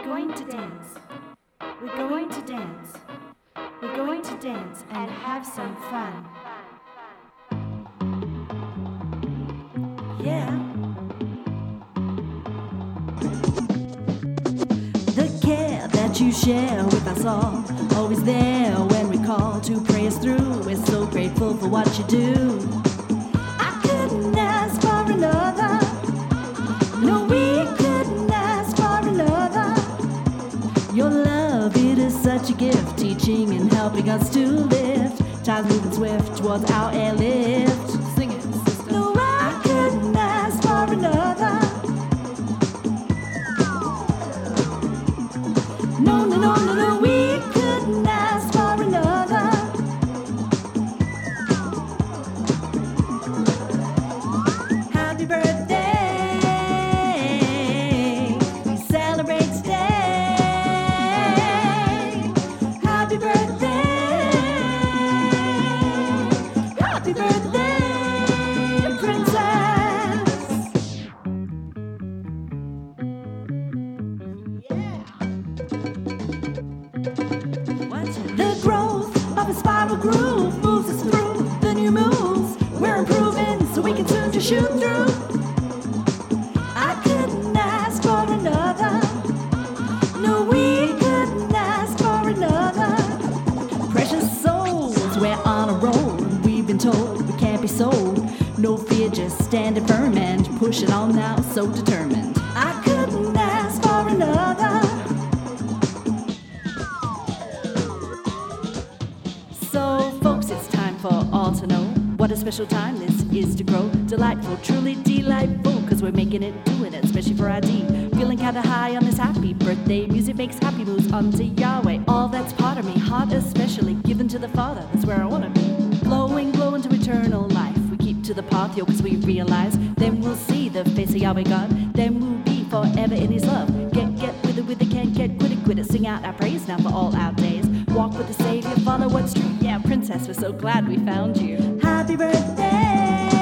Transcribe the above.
going to dance. We're going to dance. We're going to dance and have some fun. Yeah. The care that you share with us all, always there when we call to pray us through. We're so grateful for what you do. I couldn't ask for another. No, we couldn't ask for another. Your love, it is such a gift, teaching and helping us to lift. Time's moving swift towards our airlift. Sing it, sister. No, I couldn't ask for another. No, no, no, no, no, we couldn't ask for another. Happy birthday, we celebrate today. Happy birthday, happy birthday, princess. The growth of a spiral groove moves us through the new moves. We're improving so we can soon just shoot through. I couldn't ask for another. No, we couldn't ask for another. Precious souls, we're on a roll. We've been told we can't be sold. No fear, just standing firm and pushing on now, so determined. I couldn't ask for another. So, folks, it's time for all to know what a special time this is to grow. Delightful, truly delightful, cause we're making it, doing it, especially for ID. Feeling kinda high on this happy birthday. Music makes happy moves unto Yahweh. All that's part of me, heart especially, given to the Father, that's where I wanna be. Glowing, glowing to eternal life. We keep to the path, yo, cause we realize then we'll see the face of Yahweh God. Then we'll be forever in His love. Get with it, can't get quit it. Sing out our praise now for all our days. Walk with the Savior, follow what's true. Yeah, princess, we're so glad we found you. Happy birthday.